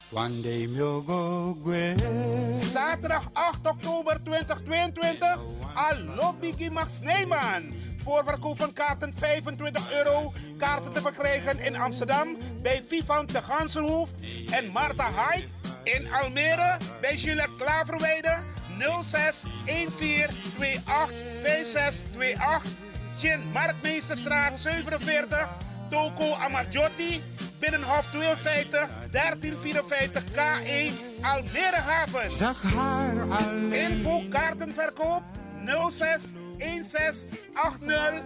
Zaterdag 8 oktober 2022. Alobigi Max Neyman. Voorverkoop van kaarten €25. Kaarten te verkrijgen in Amsterdam bij Vivant de Gansenhoef en Marta Hyde. In Almere bij Gillette Klaverweide 06 14 28 5628. Chin Marktmeesterstraat 47. Toko Amarjotti. Binnenhof 52 1354 K1 Almere Haven. Info kaartenverkoop 06 16 80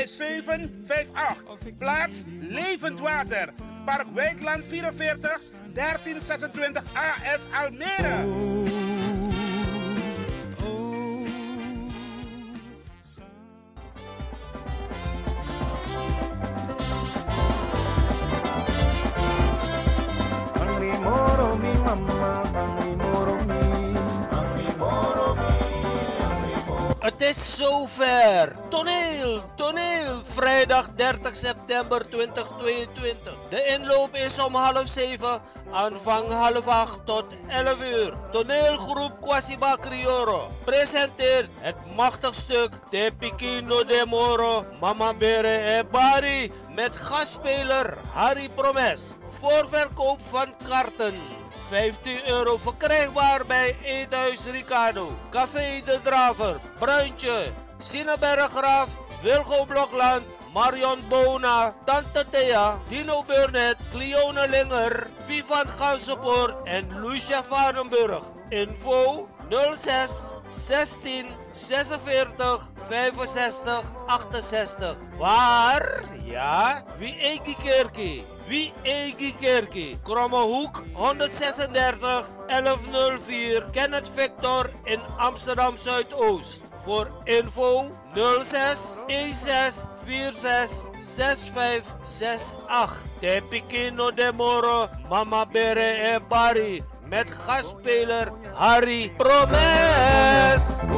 5758. Plaats Levend Water. Park Wijkland 44 1326 AS Almere. Het is zover. Toneel. Vrijdag 30 september 2022. De inloop is om 6:30. Aanvang 7:30 tot 11:00. Toneelgroep Kwasiba Crioro presenteert het machtig stuk Te Pikino de Moro Mama Bere e Bari met gastspeler Harry Promes. Voorverkoop van kaarten. €15 verkrijgbaar bij Eethuis Ricardo, Café de Draver, Bruintje, Sinneberggraaf, Wilgo Blokland, Marion Bona, Tante Thea, Dino Burnett, Cleone Linger, Vivant Gansenpoort en Lucia Varenburg. Info 06 16 46 65 68. Waar? Ja, Wie Egi Kerkie, Kromme Hoek 136 1104 Kenneth Victor in Amsterdam Zuidoost. Voor info 06 16 46 6568. Te Pikino de Moro Mama Bere e Bari met gastspeler Harry Promes.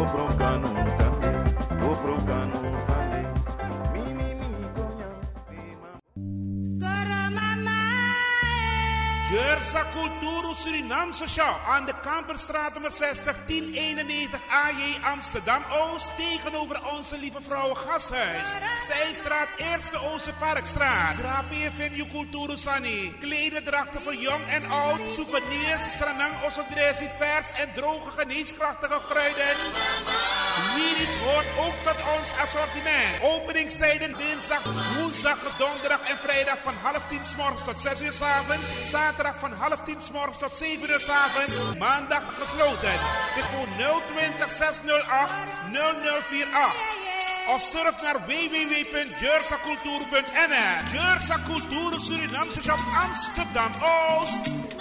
Dursa Culturo Surinamse Shop aan de Kamperstraat nummer 60 1091 AJ Amsterdam Oost tegenover Onze Lieve Vrouwen Gasthuis. Zijstraat 1e Oosterparkstraat. Drapie Venue Culturo Sani. Klederdrachten voor jong en oud. Souvenirs, stranang, osodresi, vers en droge geneeskrachtige kruiden. Miris hoort ook tot ons assortiment. Openingstijden dinsdag, woensdag, donderdag en vrijdag van 9:30 's morgens tot 6:00 's avonds. Zaterdag van 9:30 's morgens tot 7:00 's avonds. Maandag gesloten. Telefoon 020 608 0048. Of surf naar www.jursacultuur.nl. Jursa Cultuur Surinamse Shop Amsterdam Oost.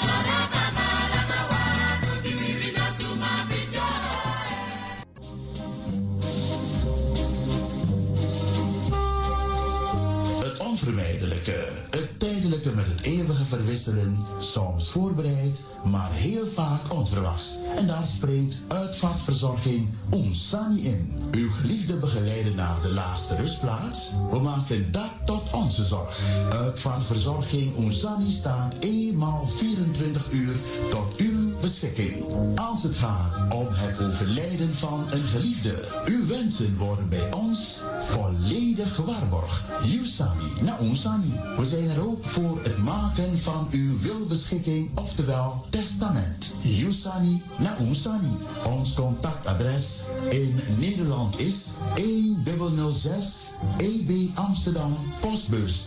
Het onvermijdelijke, het tijdelijke met het eeuwige verwisselen, soms voorbereid, maar heel vaak onverwachts. En dan springt uitvaartverzorging Onsani in. Uw geliefde begeleider naar de laatste rustplaats? We maken dat tot onze zorg. Uitvaartverzorging Onsani staat eenmaal 24 uur tot uw beschikking. Als het gaat om het overlijden van een geliefde, uw wensen worden bij ons volledig gewaarborgd. Yusani na Onsani. We zijn er ook voor het maken van uw wilbeschikking, oftewel testament. Yusani na Onsani. Ons contactadres in Nederland is 1006 EB Amsterdam, postbus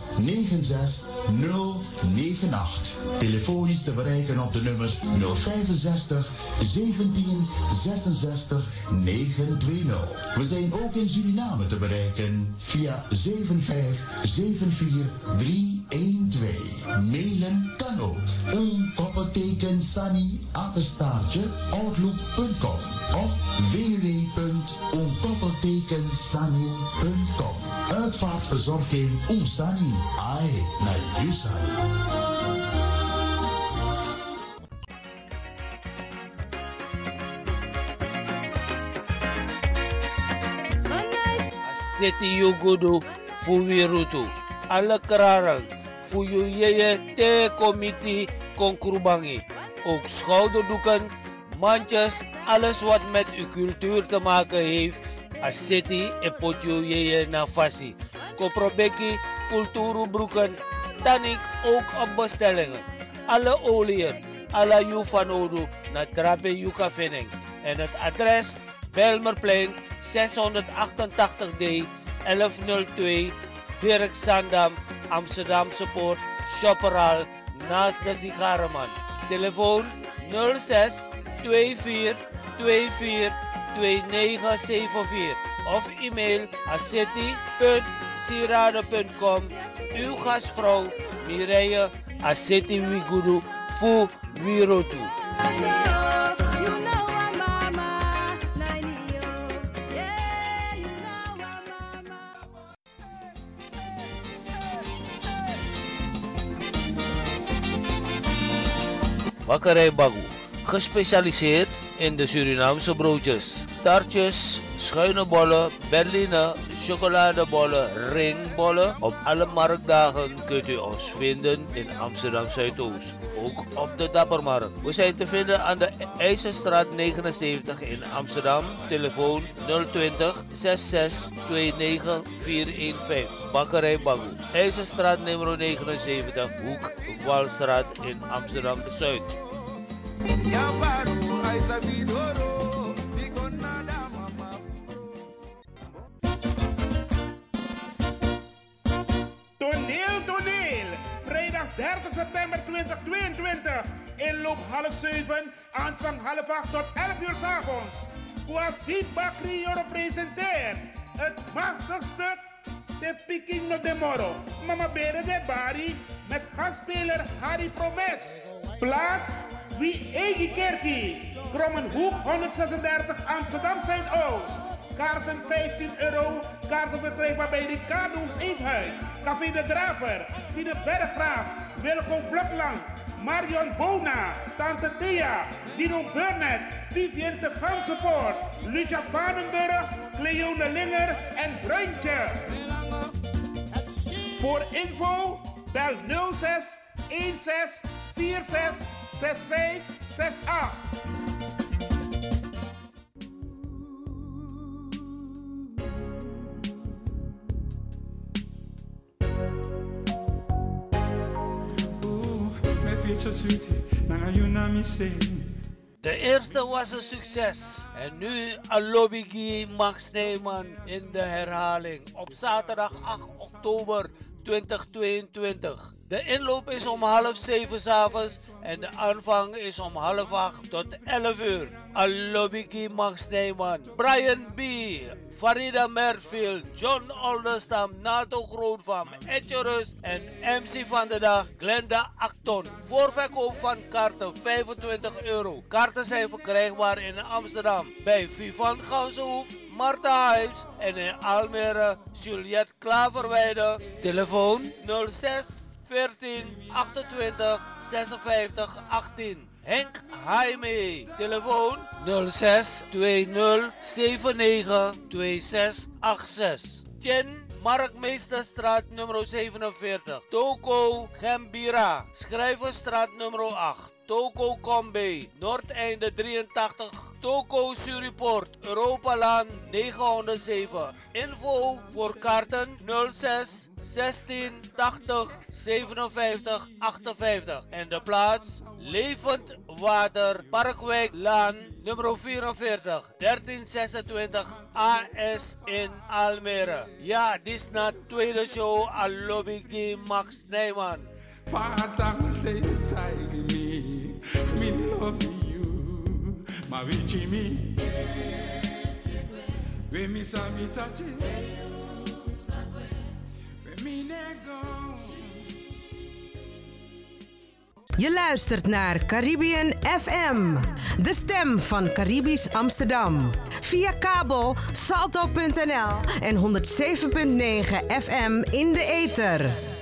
96098. Telefonisch te bereiken op de nummers 065 17 66 920. We zijn ook in Suriname te bereiken via 75 74312. Mailen kan ook. Onkoppelteken Sani apenstaartje outlook.com of www.onkoppeltekensani.com. Uitvaartverzorging Onsani. Ai na Yusani. Seti Yugudu Fuwirutu. Alle kraran. Fuyu yeye te komiti konkrubangi. Ook schouderdoeken, mandjes, alles wat met uw cultuur te maken heeft. Aseti en potjo je na fasi. Koprobeki, cultuurbroeken, tanik ook op bestellingen. Alle oliën, alle jufanodu na trape jukavening. En het adres Belmerplein 688D 1102 Dirk Sandam, Amsterdamse Poort, Shopperal, naast de Sigareman. Telefoon 06 24 24 2974 of e-mail aseti.sirade.com. Uw gastvrouw Mireille Aseti Wigudu Fu Wirotu. Bakkerij Bagu, gespecialiseerd in de Surinaamse broodjes, taartjes, schuine bollen, berline, chocoladebollen, ringbollen. Op alle marktdagen kunt u ons vinden in Amsterdam Zuidoost, ook op de Dappermarkt. We zijn te vinden aan de IJzerstraat 79 in Amsterdam, telefoon 020 66 29 415. Bakkerij Bagu, IJzerstraat nummer 79, hoek Walstraat in Amsterdam Zuid. Toneel. Vrijdag 30 september 2022. Inloop 6:30, aanvang 7:30 tot 11 uur 's avonds. Kwasi Bakri Joro presenteert het machtigste de Peking no de Moro. Mama Bere de Bari met gastspeler Harry Promes. Plaats Wie Egi Kerkie. Krommenhoek 136 Amsterdam Zuidoost. Kaarten €15. Kaarten verkrijgbaar bij Ricardo's Eethuis. Café de Draver. Sine Berggraaf. Wilco Blokland. Marion Bona. Tante Thea. Dino Burnett. Vivian de Gamsepoort. Lucia Vanenburg. Cleone Linger en Bruintje. Voor info bel 06 16 46 65 68. De eerste was een succes en nu Alobigi Max Neyman in de herhaling op zaterdag 8 oktober 2022. De inloop is om 6:30 'avonds en de aanvang is om 7:30 tot 11 uur. Alobigi Max Neyman, Brian B., Farida Merfield, John Olderstam, Nato Grootvam, Etje Rus en MC van de dag Glenda Acton. Voorverkoop van kaarten €25. Kaarten zijn verkrijgbaar in Amsterdam bij Vivan Gansenhoef, Marta Hives en in Almere Juliette Klaverweide. Telefoon 06 14 28 56 18. Henk Jaime. Telefoon 06 20 79 2686. Chen Markmeesterstraat nummer 47. Toko Gembira. Schrijverstraat nummer 8. Toko Combe. Noordeinde 83. Toko Suriport. Europalaan 907. Info voor kaarten 06 16 80 57 58. En de plaats Levend Water Parkwijk Laan nummer 44 1326 AS in Almere. Ja, dit is na tweede show Alobigi Max Neyman. Me love you, my wichi me. We me sa mi touch it. We me nego. Je luistert naar Caribbean FM, de stem van Caribisch Amsterdam. Via kabel salto.nl en 107.9 FM in de ether.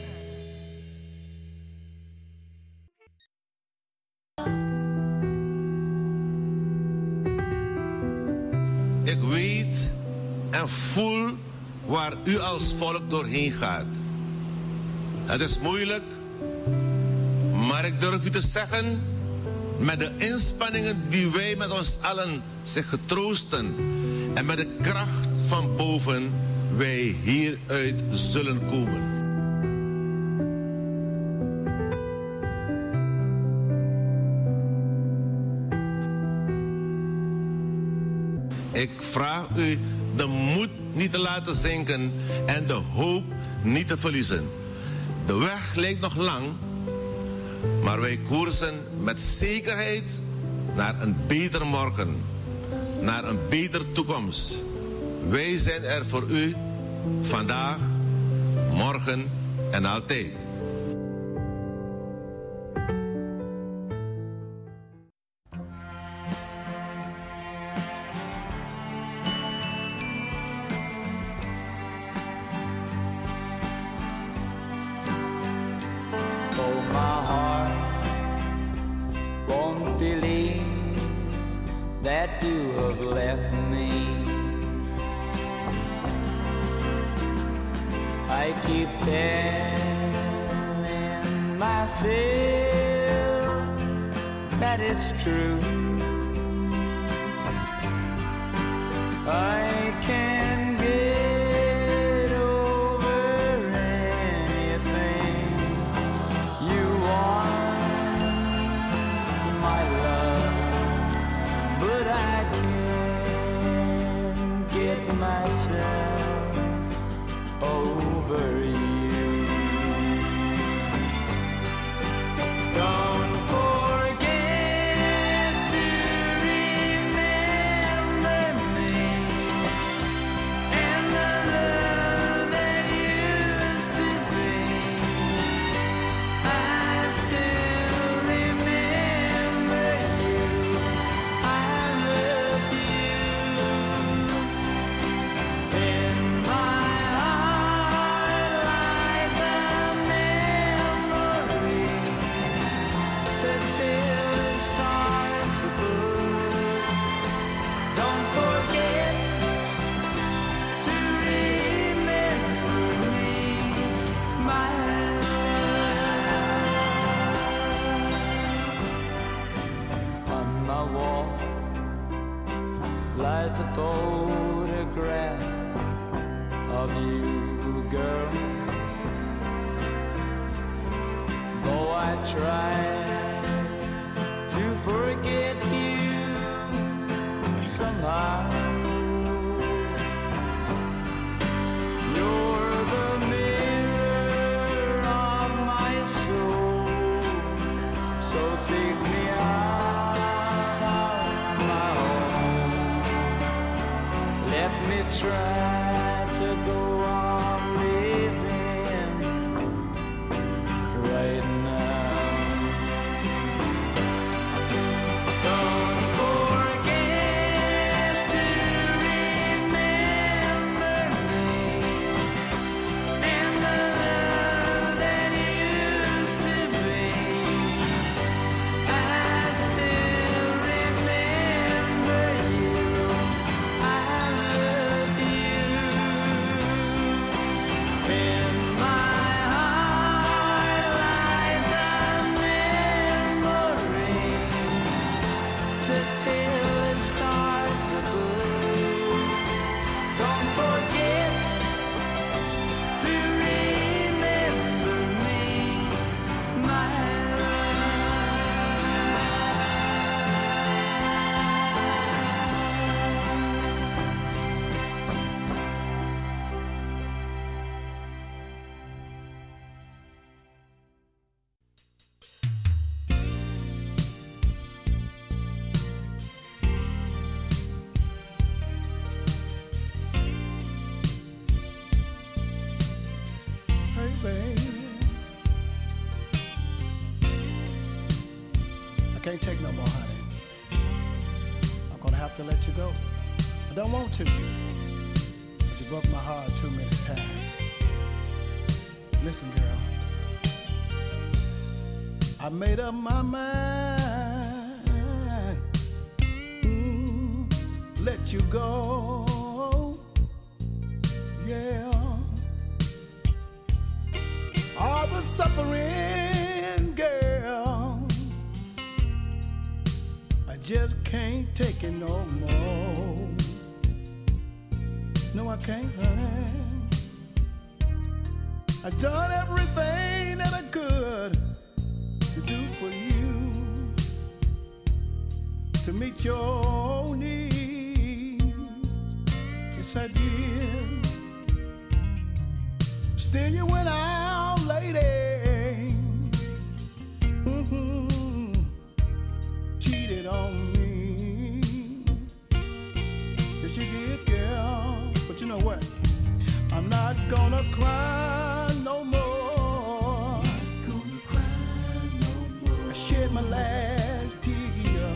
Ik weet en voel waar u als volk doorheen gaat. Het is moeilijk, maar ik durf u te zeggen, met de inspanningen die wij met ons allen zich getroosten en met de kracht van boven wij hieruit zullen komen. Ik vraag u de moed niet te laten zinken en de hoop niet te verliezen. De weg lijkt nog lang, maar wij koersen met zekerheid naar een beter morgen, naar een betere toekomst. Wij zijn er voor u, vandaag, morgen en altijd. Can't take no more, honey. I'm gonna have to let you go. I don't want to, but you broke my heart too many times. Listen, girl, I made up my mind. Let you go, yeah. All the suffering, girl, just can't take it no more. No, I can't, honey. I've done everything that I could to do for you, to meet your needs. Yes, I did. Still you went out, lady. Cheated on me. Yes, you did, girl. But you know what? I'm not gonna cry no more. Not gonna cry no more. I shed my last tear.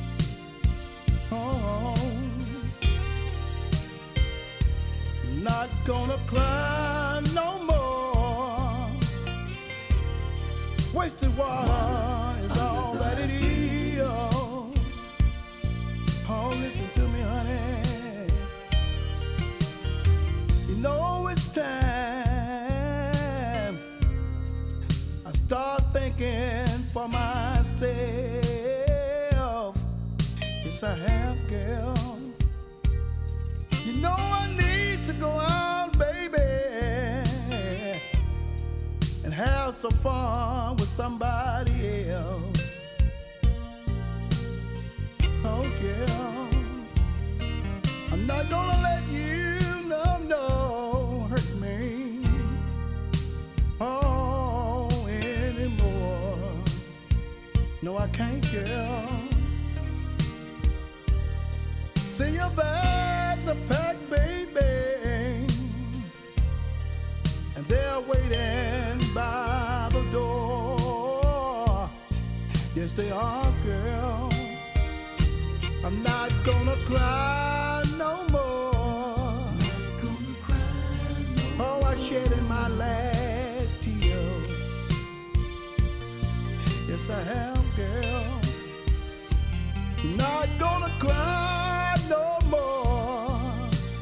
Oh, not gonna cry no more. Wasted water is all that it is. Oh, listen to me, honey. You know it's time I start thinking for myself. Yes, I have, girl. You know I need to go out, baby, and have some fun with somebody else. Oh, girl, I'm not gonna let you hurt me anymore. No, I can't, girl. See your bags are packed, baby, and they're waiting by the door. Yes, they are, girl. I'm not gonna cry no more. Oh, I shedding my last tears. Yes, I have, girl. Not gonna cry no more.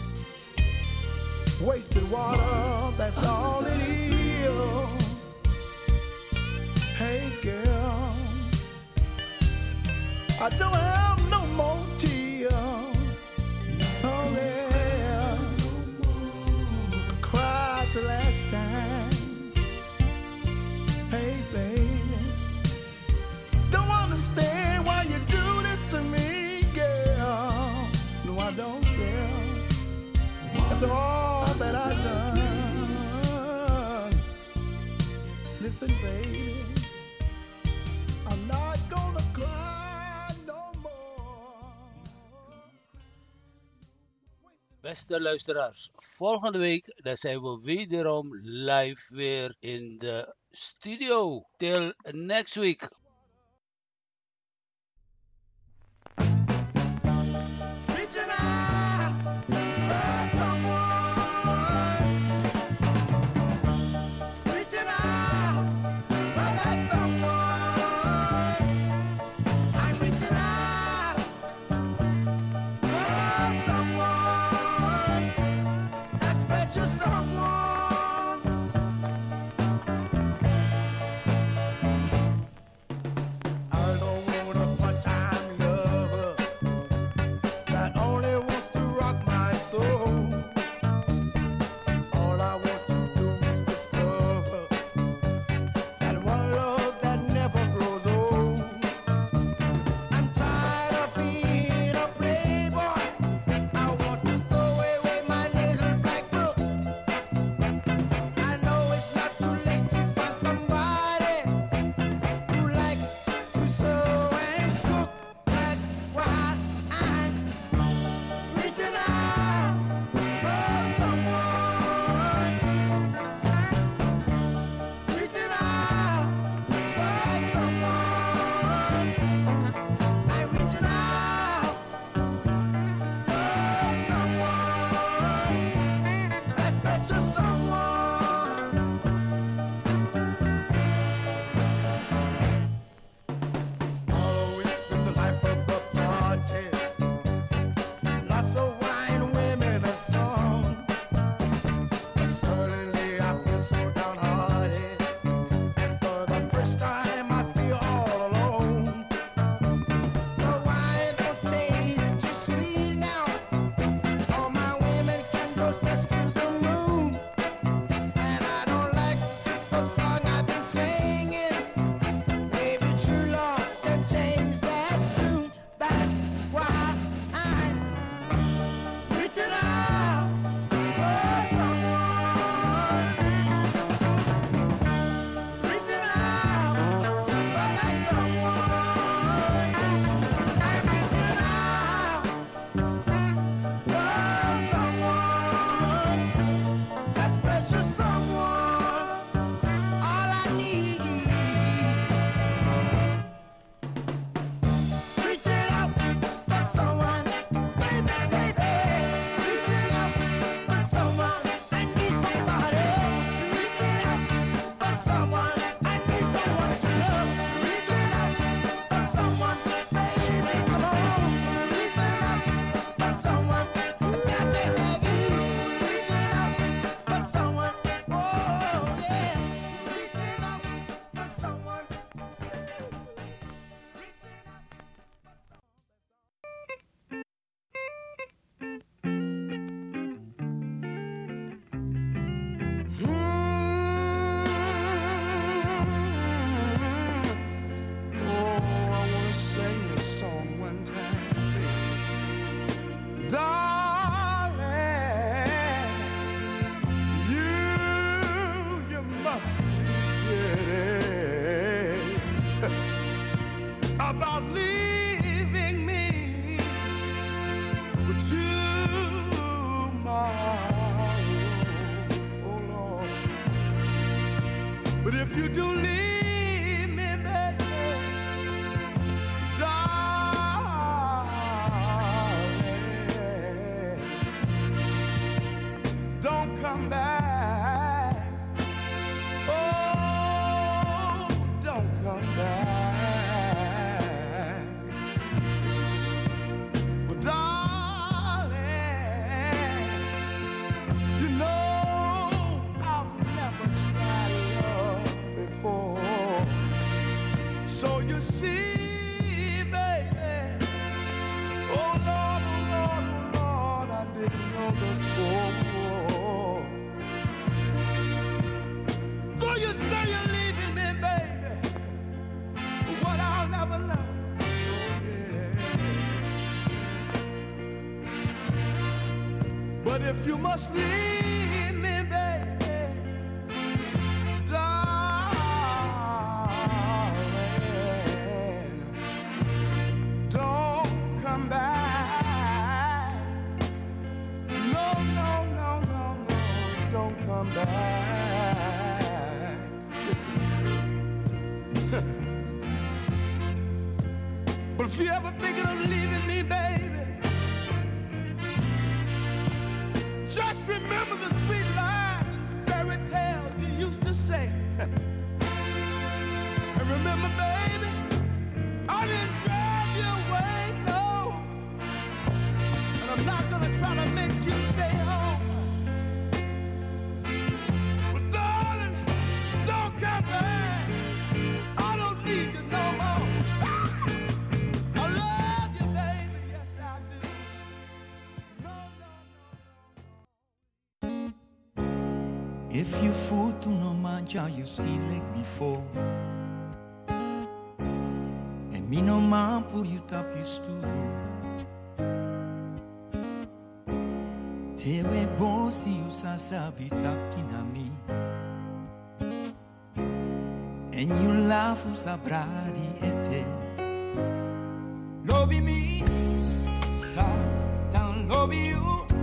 Wasted water, that's all it is. Hey, girl, I don't have no more tears. Oh, yeah. I cried the last time. Hey, baby, don't understand why you do this to me, girl. No, I don't, girl. After all that I've done, listen, baby, I'm not gonna cry no more. Beste luisteraars, volgende week dan zijn we wederom live weer in de studio. Till next week. about leaving me tomorrow, oh Lord. But if you do leave me, baby, darling, don't come back. Oh, don't come back. Well, darling, you know I've never tried love before. So you see, baby, oh Lord, oh Lord, oh Lord, I didn't know the score. Though you say you're leaving me, baby, what I'll never know. But if you must leave me, baby, darling, don't come back. No, no, no, no, no, don't come back. Listen. But if you ever thinking of leaving me, baby, just remember the sweet lies and fairy tales you used to say. And remember, baby, I didn't drive you away, no. And I'm not gonna try to make you stay home. But darling, don't come back. I don't need you no more. I love you, baby, yes I do. No, no, no. If you fool to no manja, you still like before. And me no man pour you tap you studio. Tewe bon si you sabi talking me. And you laugh who's a brady ete. Lobby me, Satan lobby you.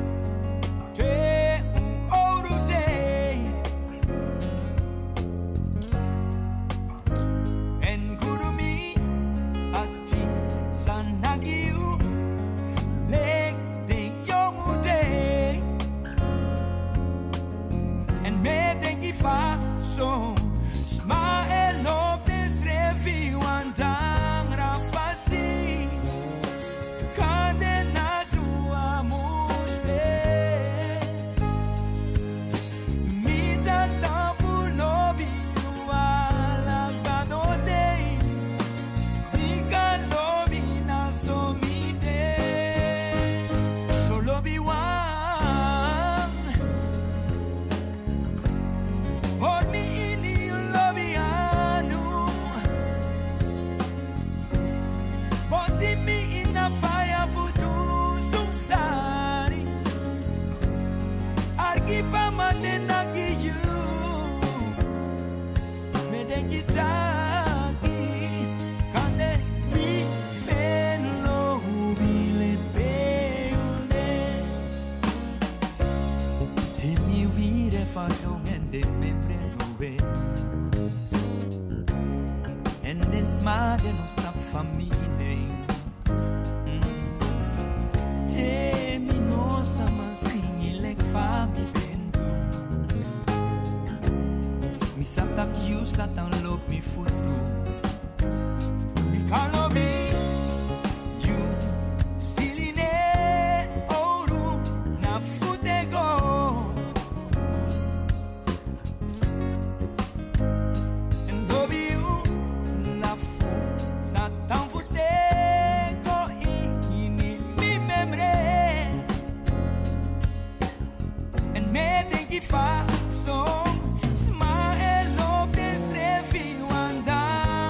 Satan look me foot through. Me can't love me. You silly ne oru na foot go. And love you na foot Satan foot go ini mi memre. And me think if I so.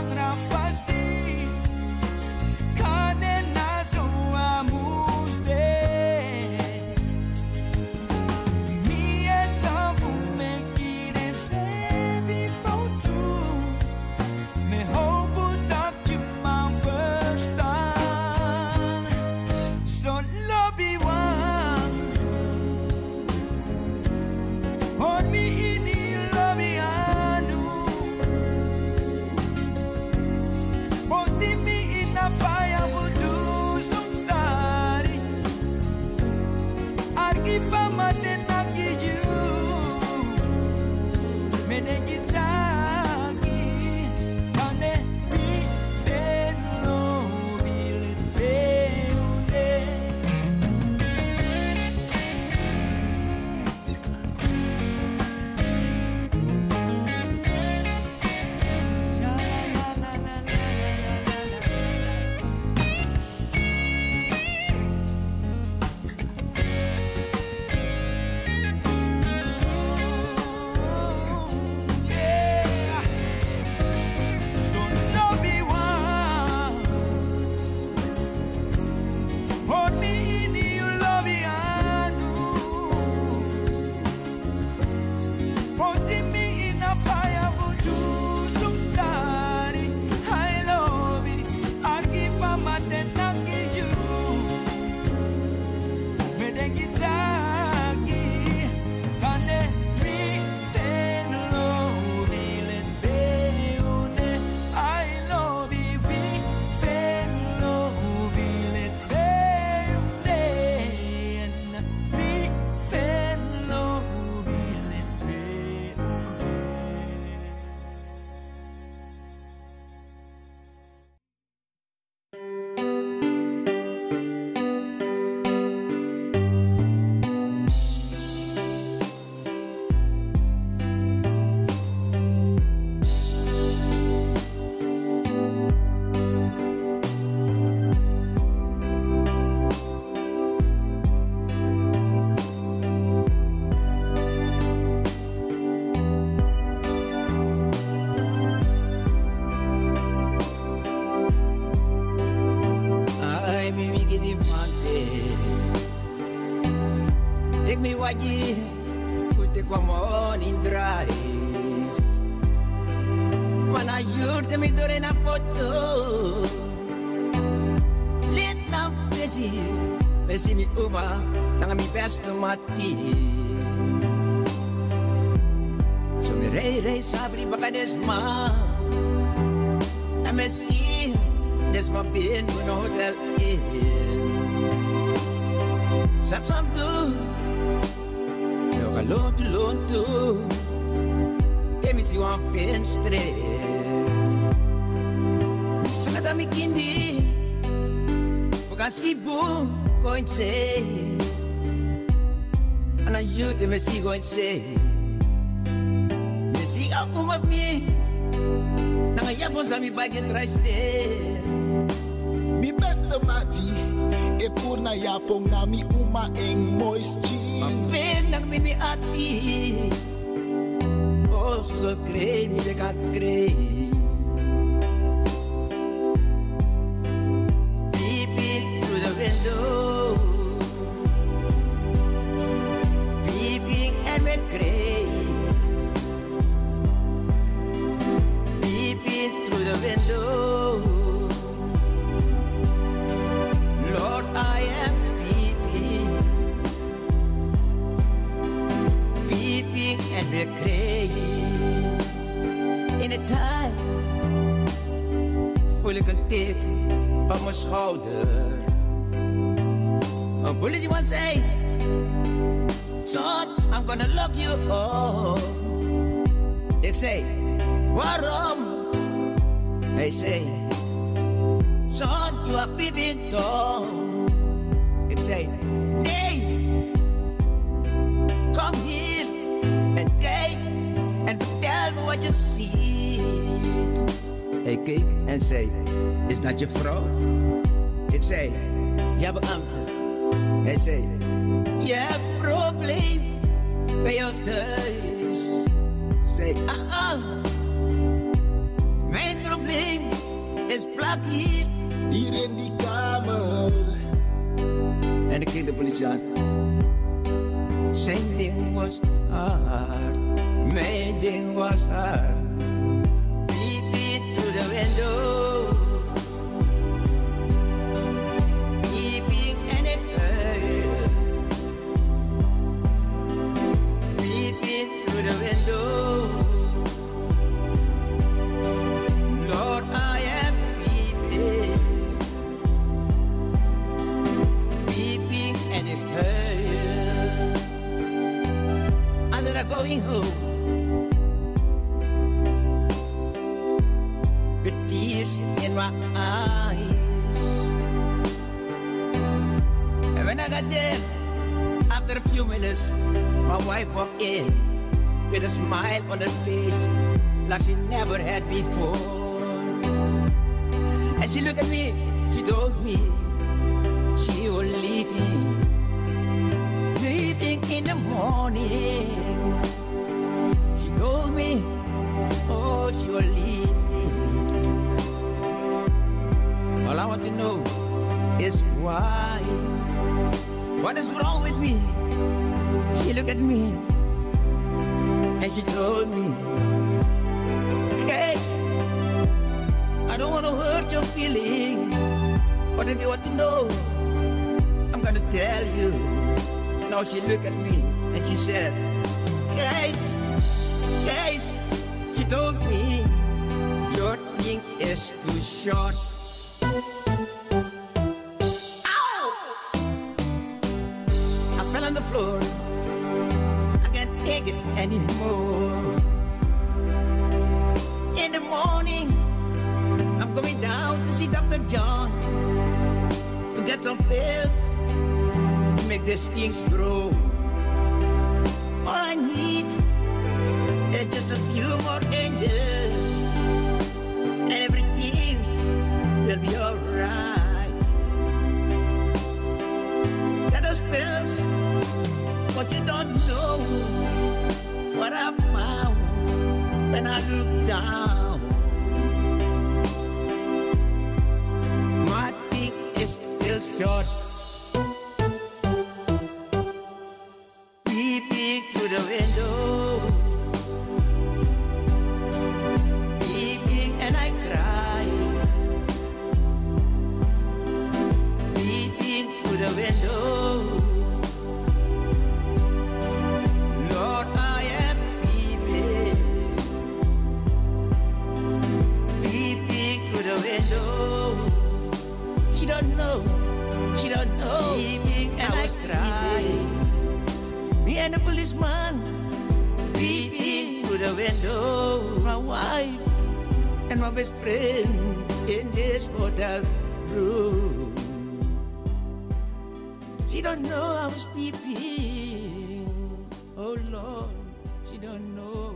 allí, fuiste como morning drive. When I used me during a photo, let now busy mi uma, nang mi best mati. So mi rey sabri baka desma, MSC desma bin no hotel in. Sap tu, no kalon tu, temi si wan fin straight. Sa mi kindi, bukan sibuk going say, and I you to me see going say, me see ako me, nangayapon sa mi bagay trash there. Mi beste mati, e pur na yapong na mi umaeng moisture. Mapeng nang mini ati, oh so krei mi dekat krei. Peeping through the window, peeping and me krei. Peeping through the window. Lord, I am peeping and we're crying. In a time fully can take on my shoulder. A police once say, son, I'm gonna lock you up. They say, what wrong? They say, son, you are peeping Tom. They say, nay, come here and take and tell me what you see. They kick and say, is that your vrouw? Ik say, ja beambte. Hij say, je hebt probleem bij jou thuis. Say, mijn probleem is vlak hier. Hier in die kamer. En ik keek de politie aan. Zijn ding was hard, mijn ding was hard. Peeping through the window, peeping and it hurt. Peeping through the window, Lord, I am peeping, peeping and it hurt. As I'm going home, with tears in my eyes. And when I got there, after a few minutes, my wife walked in with a smile on her face like she never had before. And she looked at me, she told me she was leaving in the morning. She told me, oh, she was leaving. All I want to know is why. What is wrong with me? She looked at me and she told me, hey, I don't want to hurt your feeling, but if you want to know, I'm gonna tell you. Now she looked at me and she said, guys, she told me, your thing is too short. Ow! I fell on the floor. I can't take it anymore. In the morning, I'm going down to see Dr. John to get some pills to make these things grow. All I need is just a few more angels, and everything will be alright. Get those pills, but you don't know what I found when I look down. My thing is still short. window. She don't know. Peeping and I was trying. Me and the policeman peeping through the window. My wife and my best friend in this hotel room. She don't know I was peeping. Oh Lord, she don't know.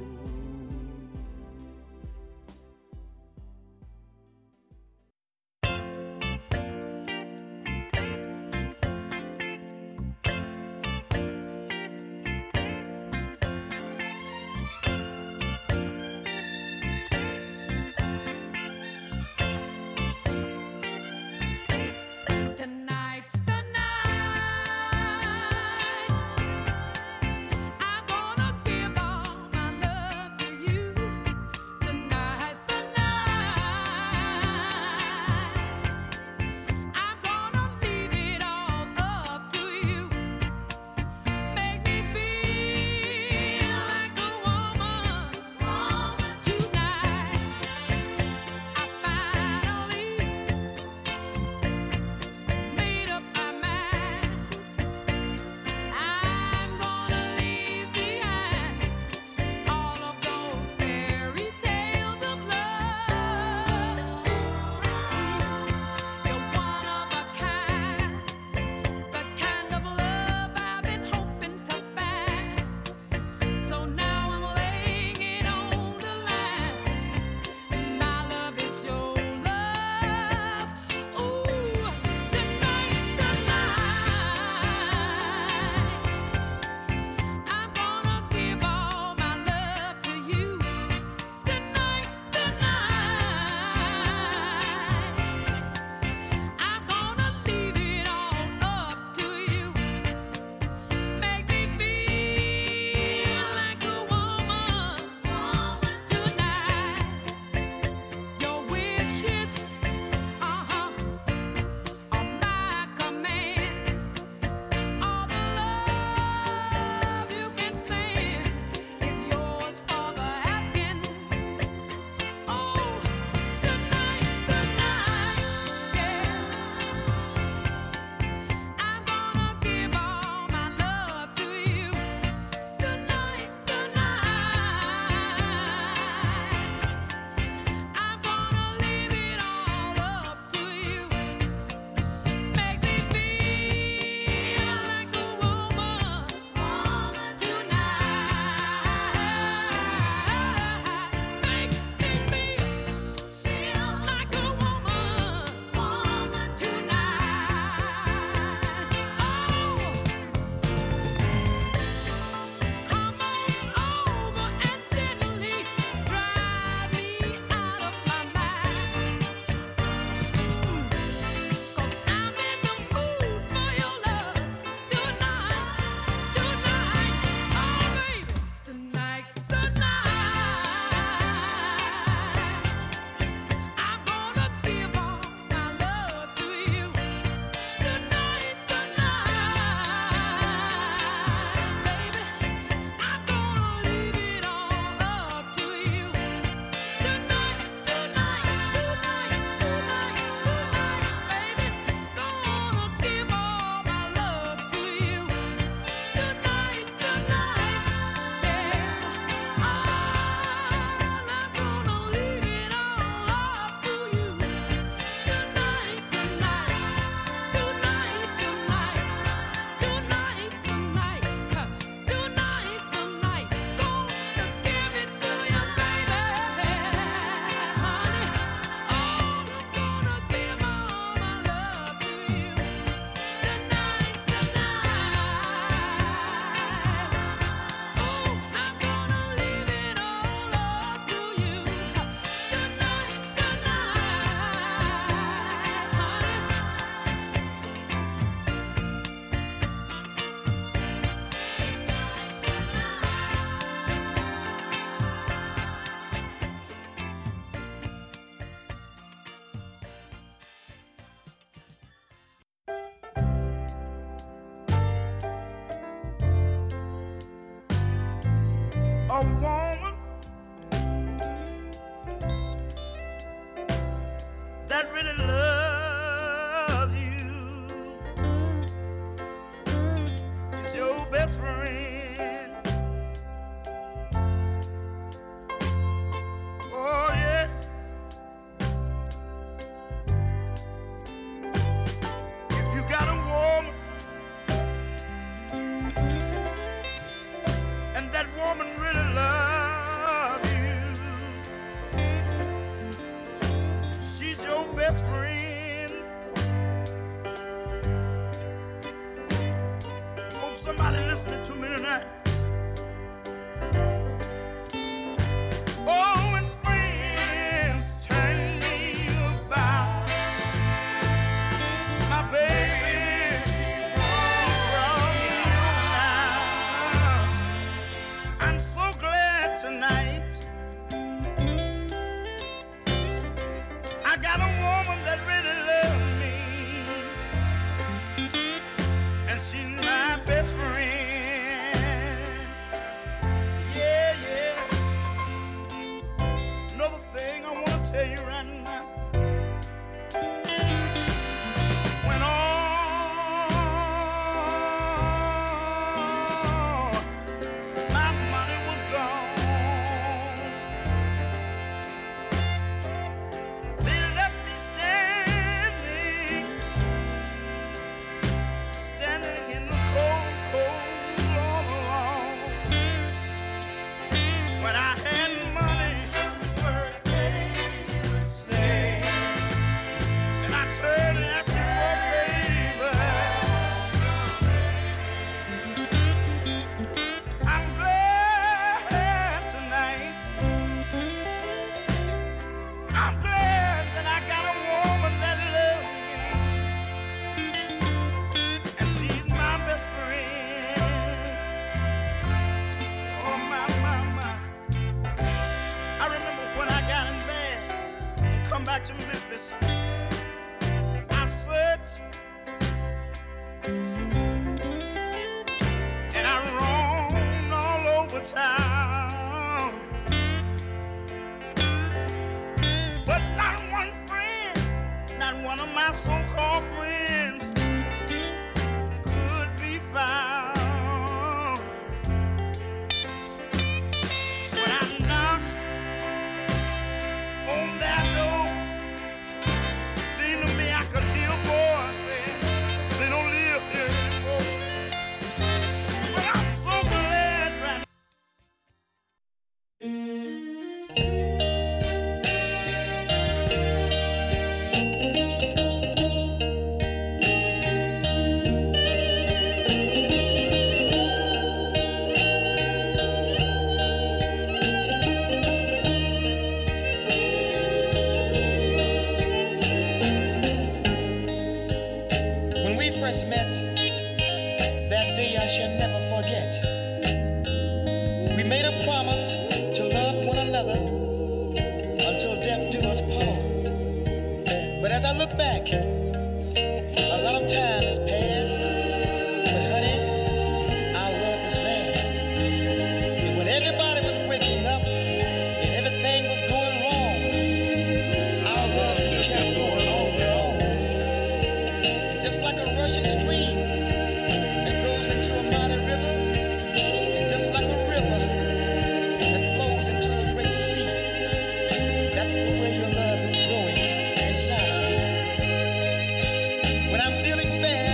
a woman that really love you is your best friend. Oh yeah. If you got a woman and that woman really loves you, she's your best friend. Hope somebody listening to me tonight. Oh, and friends tell me about my baby from you now. I'm so glad tonight I got a woman that really loves me, and she's my best friend. Yeah, yeah. Another thing I want to tell you right now. When all my money was gone, they left me standing in the cold, cold, all alone. When I had money, words they would say, and I turned and asked you, oh, baby, I'm glad tonight. I'm glad that I got a woman that loves me, and she's my best friend. Oh, my. I remember when I got in bed and come back to Memphis, I searched and I roamed all over town, but not one friend, not one of my so-called friends could be found. When I knocked on that door, seemed to me I could hear a voice saying, they don't live here anymore. But I'm so glad right When we first met, that day I shall never forget. We made a promise to love one another until death do us part. But as I look back, a lot of time has passed. But honey, our love is last. And when everybody was breaking up and everything was going wrong, our love just kept going on and on. And just like a rushing stream that goes into a mighty river, and just like a river that flows into a great sea, that's the way your love is flowing inside of me. When I'm feeling bad,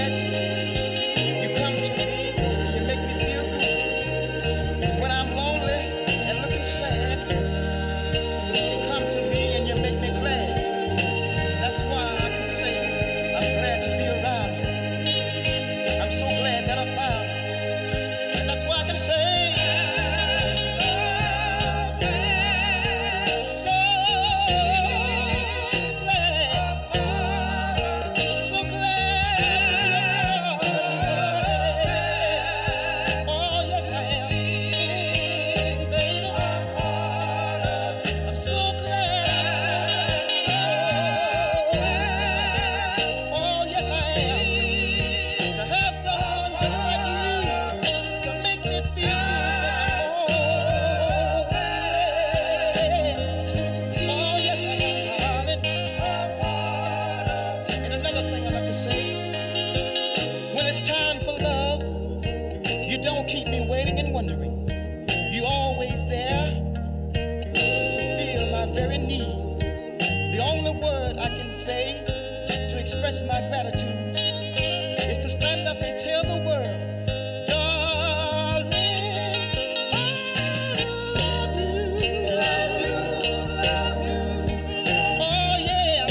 express my gratitude is to stand up and tell the world, darling, I love you, love you, love you. Oh yeah.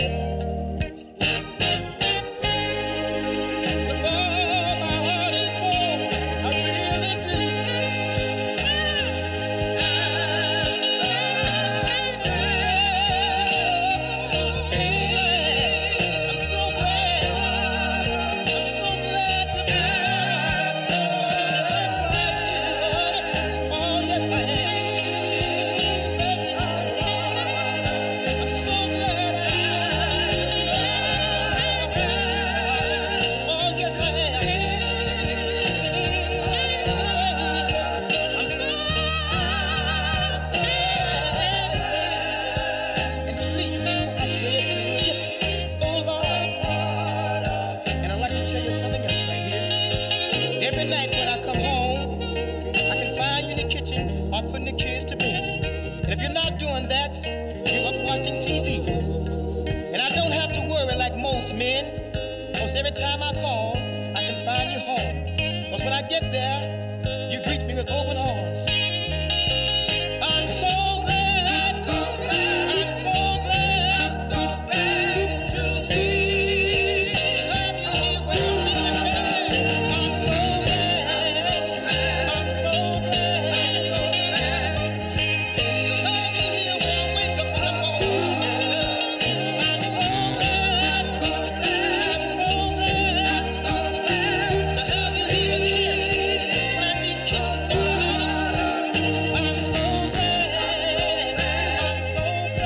With all my heart and soul, I really do. I'm so glad to be so oh yes I am. I'm so glad oh yes I am. I'm so and believe me when I say it to you, oh Lord. And I'd like to tell you something else right here. Every night when I come home, I can find you in the kitchen or putting the kids to bed. And if you're not doing that, you're up watching TV. And I don't have to worry like most men, because every time I call, I can find you home. Because when I get there, you greet me with open arms. I'm so glad, I'm so glad to be have you here with me. I'm so glad to have you here when I wake up in the morning. I'm so glad to have you here kiss when I need kissing somebody. I'm so glad, I'm so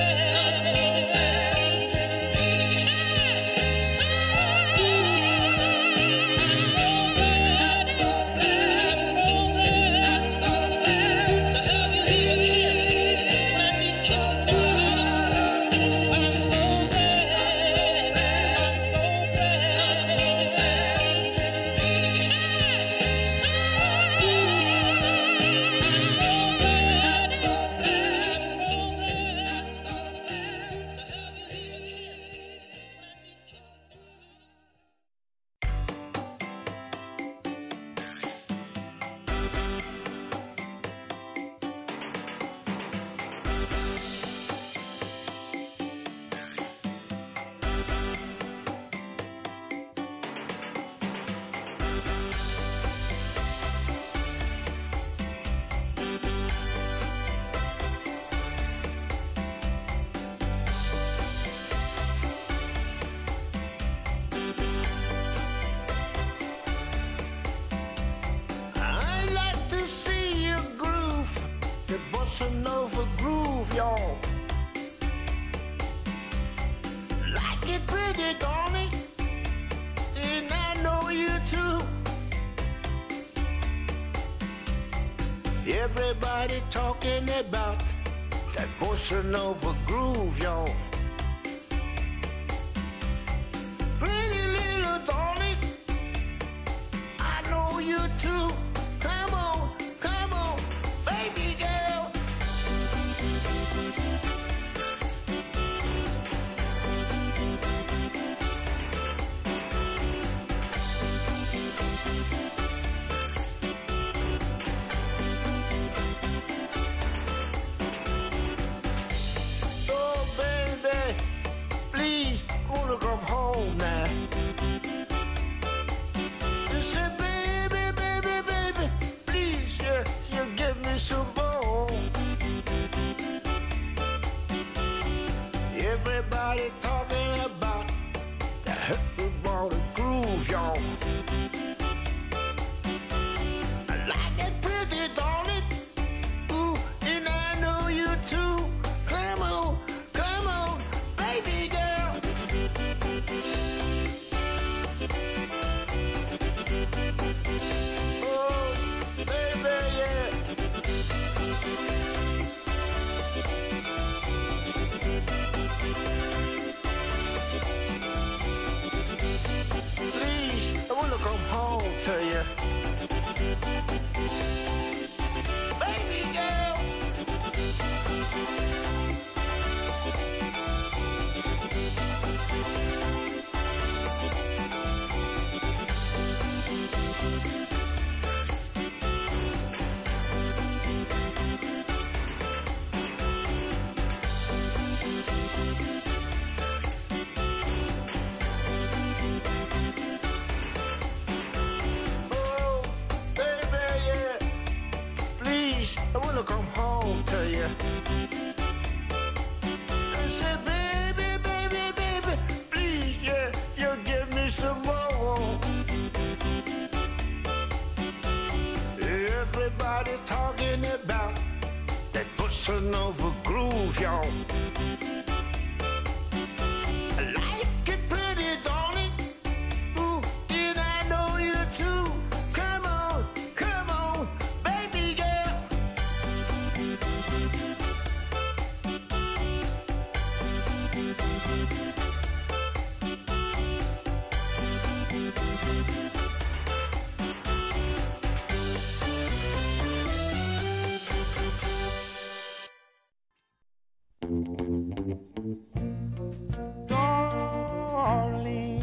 I'd like to see you groove, the bossa nova groove, y'all. Like it pretty, darling, and I know you too. Everybody talking about that bossa nova groove, y'all. Pretty little darling, I know you too. Come on, baby girl. Oh, baby, please, wanna come home now. You said, baby, please, you give me some bone. Everybody talking about the happy body groove, y'all. I like it pretty, darling. Ooh, and I know you too. Come on, baby girl. Oh, baby, yeah. Please, I like it pretty, darling. Ooh, and I know you too. Come on, baby girl. Darling,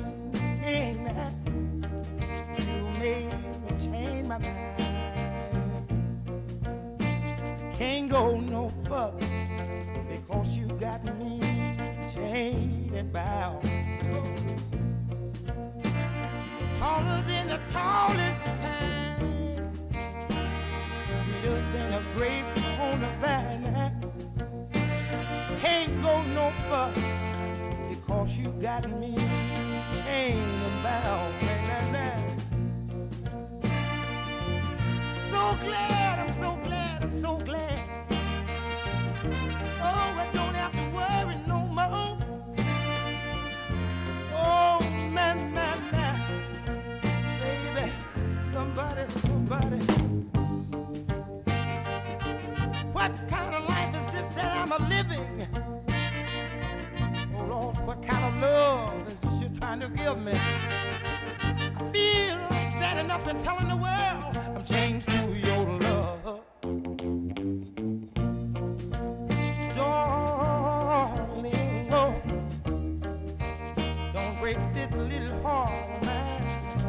you made me change my mind. Can't go no further because you got me chained and bound. Taller than the tallest pine, sweeter than a grape on the vine. Can't go no further because you got me chained and bound. So glad, I'm so glad, I'm so glad. Oh, I don't have to worry no more. Oh, man, baby, somebody. What kind of life is this that I'm a living? Oh Lord, what kind of love is this you're trying to give me? I feel like standing up and telling the world I'm changed to your love. Darling, oh, don't break this little heart of mine.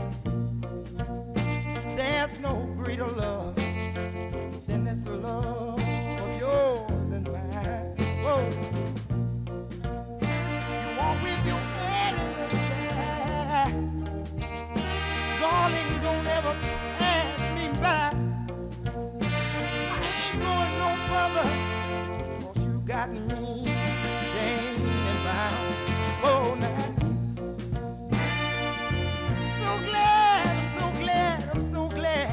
There's no greater love than this love of yours and mine. Whoa. You walk with your head in the sky. Darling, don't ever pass me by. I ain't going no further, 'cause you got me chained and bound. Oh, now. So glad, I'm so glad, I'm so glad.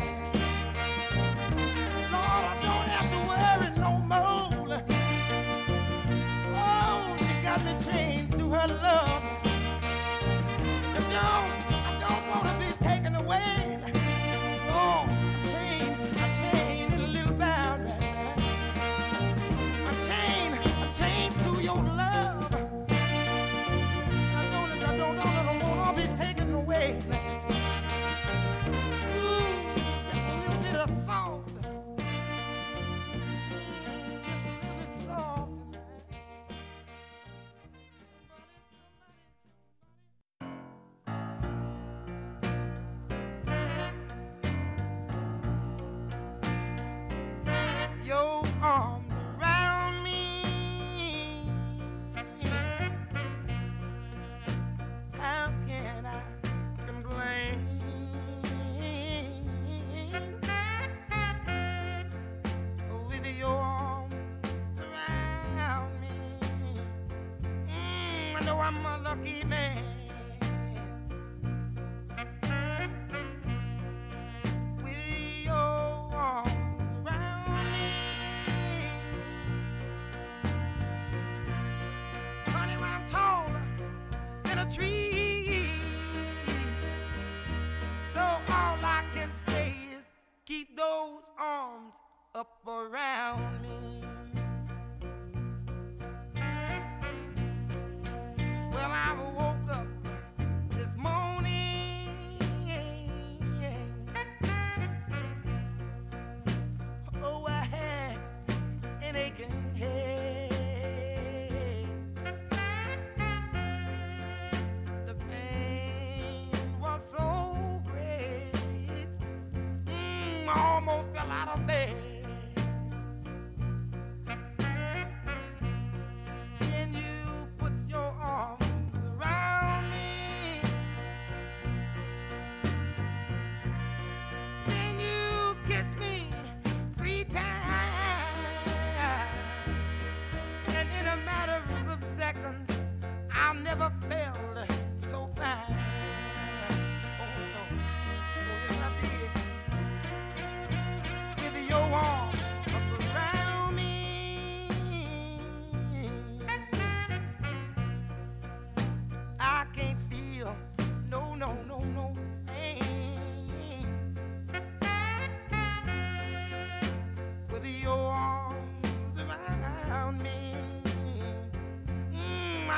Lord, I don't have to worry no more. Oh, she got me chained to her love. I don't want to be taken away. Oh, I'm chained and a little bound right now. I'm chained to your love. I don't want to be taken away. Ooh, just a little bit of salt. Your arms around me. How can I complain? With your arms around me, I know I'm a lucky man. With your arms around me, honey, I'm taller than a tree. So all I can say is keep those arms up around me. Well, I woke up this morning. Oh, I had an aching head. The pain was so great, I almost fell out of bed. Then you put your arms around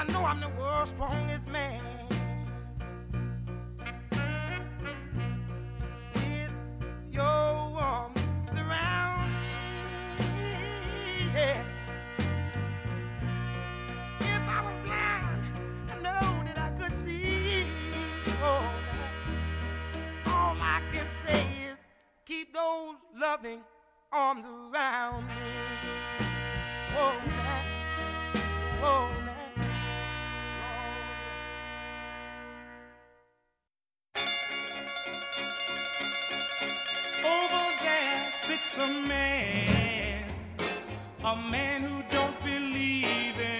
I know I'm the world's strongest man. With your arms around me, yeah. If I was blind, I know that I could see. Oh, all I can say is keep those loving arms around me. Oh, man. Oh, man. Over there sits a man who don't believe in